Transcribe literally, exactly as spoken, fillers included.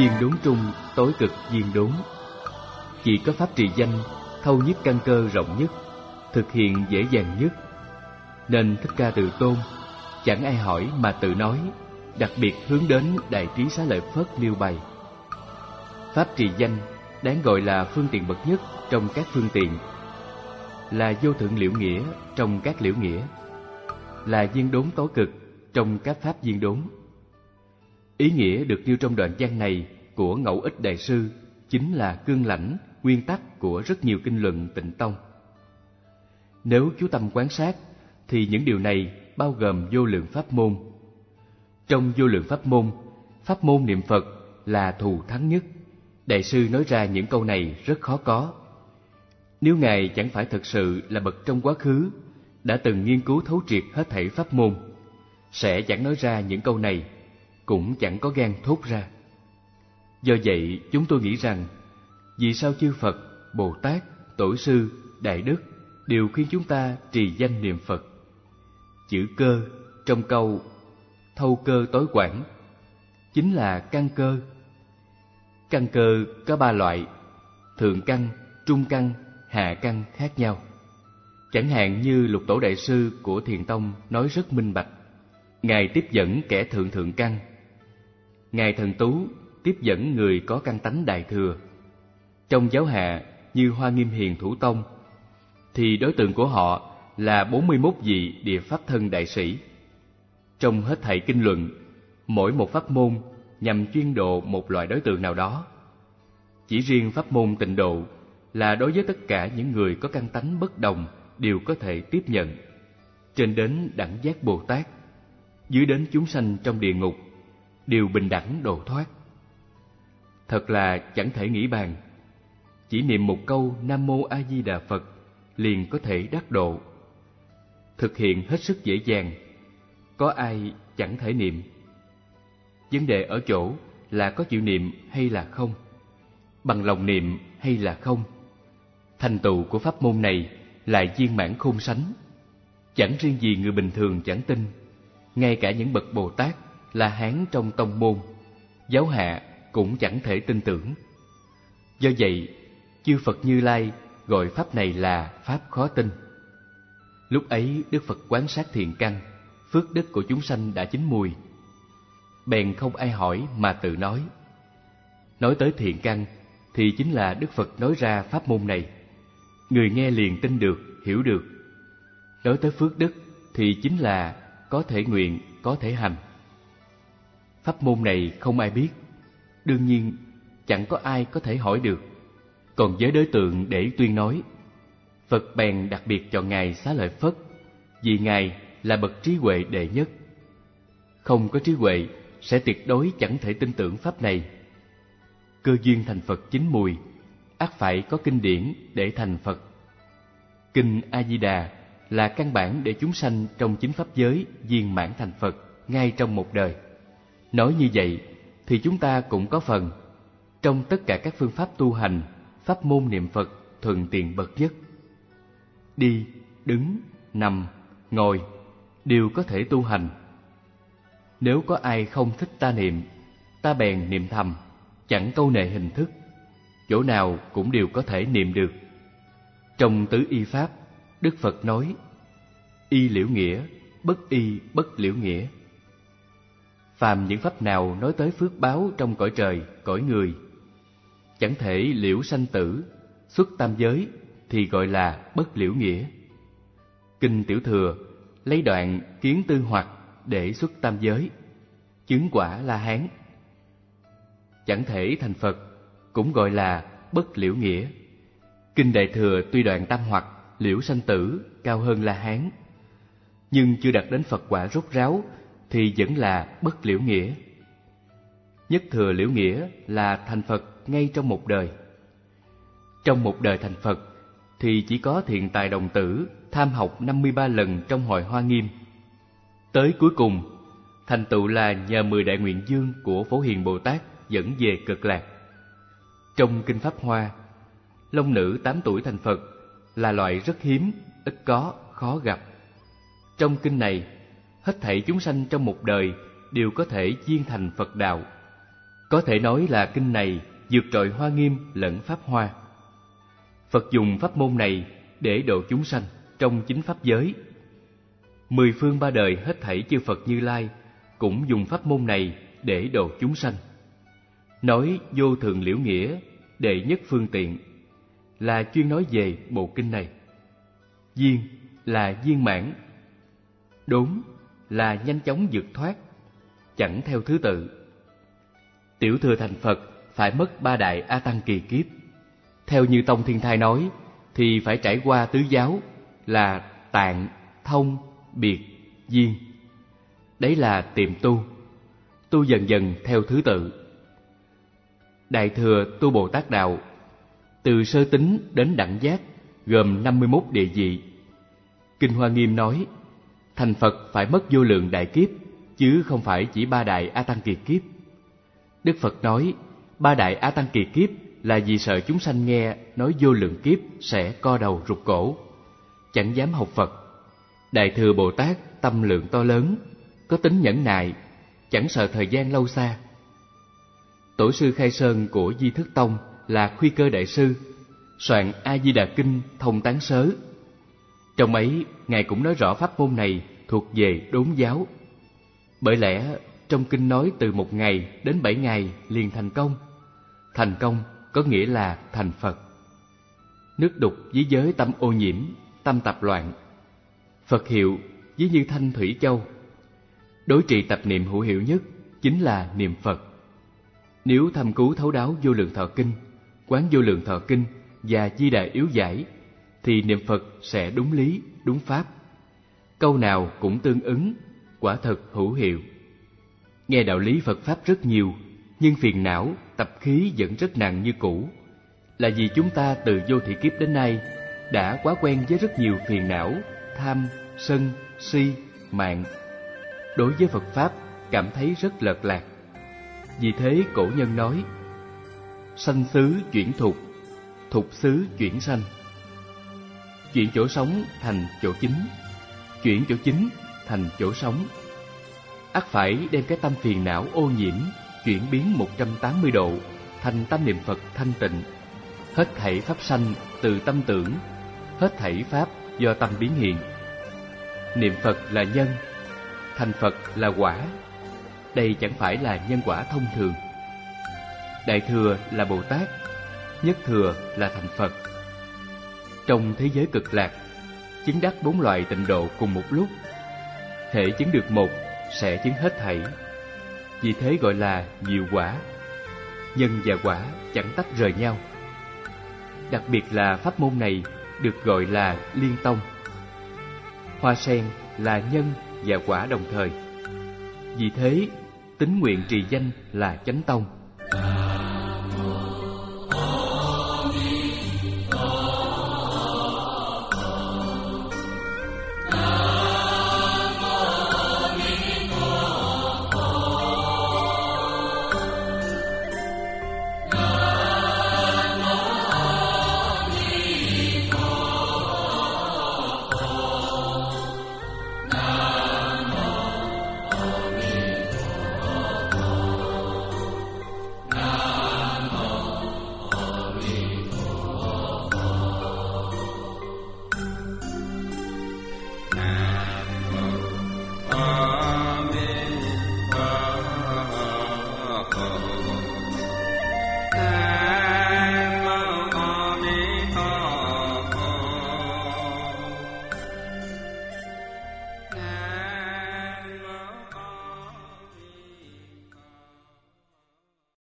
Viên đốn trung, tối cực viên đốn. Chỉ có pháp trì danh thâu nhiếp căn cơ rộng nhất, thực hiện dễ dàng nhất, nên Thích Ca Từ Tôn chẳng ai hỏi mà tự nói, đặc biệt hướng đến Đại Trí Xá Lợi Phất nêu bày. Pháp trì danh đáng gọi là phương tiện bậc nhất trong các phương tiện, là vô thượng liễu nghĩa trong các liễu nghĩa, là viên đốn tối cực trong các pháp viên đốn. Ý nghĩa được nêu trong đoạn văn này của Ngẫu Ích Đại Sư chính là cương lãnh, nguyên tắc của rất nhiều kinh luận Tịnh Tông. Nếu chú tâm quan sát, thì những điều này bao gồm vô lượng pháp môn. Trong vô lượng pháp môn, pháp môn niệm Phật là thù thắng nhất. Đại sư nói ra những câu này rất khó có. Nếu Ngài chẳng phải thực sự là bậc trong quá khứ, đã từng nghiên cứu thấu triệt hết thảy pháp môn, sẽ chẳng nói ra những câu này, cũng chẳng có gan thốt ra. Do vậy, chúng tôi nghĩ rằng, vì sao chư Phật, Bồ Tát, Tổ sư, Đại Đức đều khuyên chúng ta trì danh niệm Phật? Chữ cơ trong câu thâu cơ tối quản chính là căn cơ. Căn cơ có ba loại: thượng căn, trung căn, hạ căn khác nhau. Chẳng hạn như Lục Tổ Đại Sư của Thiền Tông nói rất minh bạch. Ngài tiếp dẫn kẻ thượng thượng căn, Ngài Thần Tú tiếp dẫn người có căn tánh Đại Thừa. Trong giáo hạ như Hoa Nghiêm Hiền Thủ Tông, thì đối tượng của họ là bốn mươi mốt vị địa pháp thân đại sĩ. Trong hết thảy kinh luận, mỗi một pháp môn nhằm chuyên độ một loại đối tượng nào đó. Chỉ riêng pháp môn Tịnh Độ là đối với tất cả những người có căn tánh bất đồng đều có thể tiếp nhận, trên đến đẳng giác Bồ Tát, dưới đến chúng sanh trong địa ngục, đều bình đẳng độ thoát. Thật là chẳng thể nghĩ bàn. Chỉ niệm một câu Nam Mô A Di Đà Phật liền có thể đắc độ. Thực hiện hết sức dễ dàng, có ai chẳng thể niệm. Vấn đề ở chỗ là có chịu niệm hay là không, bằng lòng niệm hay là không. Thành tựu của pháp môn này lại viên mãn khôn sánh. Chẳng riêng gì người bình thường chẳng tin, ngay cả những bậc Bồ Tát, La Hán trong tông môn, giáo hạ cũng chẳng thể tin tưởng. Do vậy, chư Phật Như Lai gọi pháp này là pháp khó tin. Lúc ấy Đức Phật quán sát thiện căn, phước đức của chúng sanh đã chín mùi, bèn không ai hỏi mà tự nói. Nói tới thiện căn thì chính là Đức Phật nói ra pháp môn này, người nghe liền tin được, hiểu được. Nói tới phước đức thì chính là có thể nguyện, có thể hành. Pháp môn này không ai biết, đương nhiên chẳng có ai có thể hỏi được. Còn với đối tượng để tuyên nói, Phật bèn đặc biệt chọn Ngài Xá Lợi Phất, vì Ngài là bậc trí huệ đệ nhất. Không có trí huệ sẽ tuyệt đối chẳng thể tin tưởng pháp này. Cơ duyên thành Phật chín mùi, ắt phải có kinh điển để thành Phật. Kinh A Di Đà là căn bản để chúng sanh trong chính pháp giới viên mãn thành Phật ngay trong một đời. Nói như vậy thì chúng ta cũng có phần. Trong tất cả các phương pháp tu hành, pháp môn niệm Phật thuận tiện bậc nhất. Đi, đứng, nằm, ngồi đều có thể tu hành. Nếu có ai không thích ta niệm, ta bèn niệm thầm, chẳng câu nệ hình thức, chỗ nào cũng đều có thể niệm được. Trong tứ y pháp, Đức Phật nói: y liễu nghĩa, bất y bất liễu nghĩa. Phàm những pháp nào nói tới phước báo trong cõi trời, cõi người, chẳng thể liễu sanh tử, xuất tam giới, thì gọi là bất liễu nghĩa. Kinh Tiểu Thừa lấy đoạn Kiến Tư Hoặc để xuất tam giới, chứng quả La Hán. Chẳng thể thành Phật, cũng gọi là bất liễu nghĩa. Kinh Đại Thừa tuy đoạn tam hoặc, liễu sanh tử cao hơn La Hán, nhưng chưa đạt đến Phật quả rốt ráo thì vẫn là bất liễu nghĩa. Nhất thừa liễu nghĩa là thành Phật ngay trong một đời. Trong một đời thành Phật thì chỉ có Thiện Tài Đồng Tử tham học năm mươi ba lần trong hội Hoa Nghiêm. Tới cuối cùng, thành tựu là nhờ mười đại nguyện dương của Phổ Hiền Bồ Tát dẫn về Cực Lạc. Trong Kinh Pháp Hoa, long nữ tám tuổi thành Phật là loại rất hiếm, ít có, khó gặp. Trong kinh này, hết thảy chúng sanh trong một đời đều có thể viên thành Phật đạo. Có thể nói là kinh này vượt trội Hoa Nghiêm lẫn Pháp Hoa. Phật dùng pháp môn này để độ chúng sanh trong chính pháp giới. Mười phương ba đời hết thảy chư Phật Như Lai cũng dùng pháp môn này để độ chúng sanh. Nói vô thượng liễu nghĩa, đệ nhất phương tiện là chuyên nói về bộ kinh này. Viên là viên mãn, đốn là nhanh chóng vượt thoát, chẳng theo thứ tự. Tiểu thừa thành Phật phải mất ba đại A Tăng kỳ kiếp. Theo như Tông Thiên Thai nói thì phải trải qua tứ giáo là tạng, thông, biệt, viên. Đấy là tiệm tu, tu dần dần theo thứ tự. Đại thừa tu Bồ Tát đạo, từ sơ tính đến đẳng giác, gồm năm mươi mốt địa vị. Kinh Hoa Nghiêm nói, thành Phật phải mất vô lượng đại kiếp, chứ không phải chỉ ba đại A Tăng kỳ kiếp. Đức Phật nói, ba đại A Tăng kỳ kiếp là vì sợ chúng sanh nghe nói vô lượng kiếp sẽ co đầu rụt cổ, chẳng dám học Phật. Đại thừa Bồ Tát tâm lượng to lớn, có tính nhẫn nại, chẳng sợ thời gian lâu xa. Tổ sư Khai Sơn của Di Thức Tông là Khuy Cơ Đại Sư, soạn A Di Đà Kinh thông tán sớ. Trong ấy, Ngài cũng nói rõ pháp môn này thuộc về đốn giáo. Bởi lẽ, trong kinh nói từ một ngày đến bảy ngày liền thành công. Thành công có nghĩa là thành Phật. Nước đục với giới tâm ô nhiễm, tâm tạp loạn. Phật hiệu ví như thanh thủy châu. Đối trị tập niệm hữu hiệu nhất chính là niệm Phật. Nếu thâm cứu thấu đáo Vô Lượng Thọ Kinh, Quán Vô Lượng Thọ Kinh và Di Đà Yếu Giải, thì niệm Phật sẽ đúng lý, đúng pháp. Câu nào cũng tương ứng, quả thật hữu hiệu. Nghe đạo lý Phật Pháp rất nhiều, nhưng phiền não, tập khí vẫn rất nặng như cũ. Là vì chúng ta từ vô thị kiếp đến nay đã quá quen với rất nhiều phiền não, tham, sân, si, mạng. Đối với Phật Pháp cảm thấy rất lợt lạc. Vì thế cổ nhân nói, sanh xứ chuyển thục, thục xứ chuyển sanh. Chuyển chỗ sống thành chỗ chính, chuyển chỗ chính thành chỗ sống. Ắt phải đem cái tâm phiền não ô nhiễm chuyển biến một trăm tám mươi độ thành tâm niệm Phật thanh tịnh. Hết thảy pháp sanh từ tâm tưởng, hết thảy pháp do tâm biến hiện. Niệm Phật là nhân, thành Phật là quả. Đây chẳng phải là nhân quả thông thường. Đại thừa là Bồ Tát, nhất thừa là thành Phật. Trong thế giới cực lạc, chứng đắc bốn loại tịnh độ cùng một lúc. Hễ chứng được một, sẽ chứng hết thảy. Vì thế gọi là diệu quả. Nhân và quả chẳng tách rời nhau. Đặc biệt là pháp môn này được gọi là liên tông. Hoa sen là nhân và quả đồng thời. Vì thế, tín nguyện trì danh là chánh tông.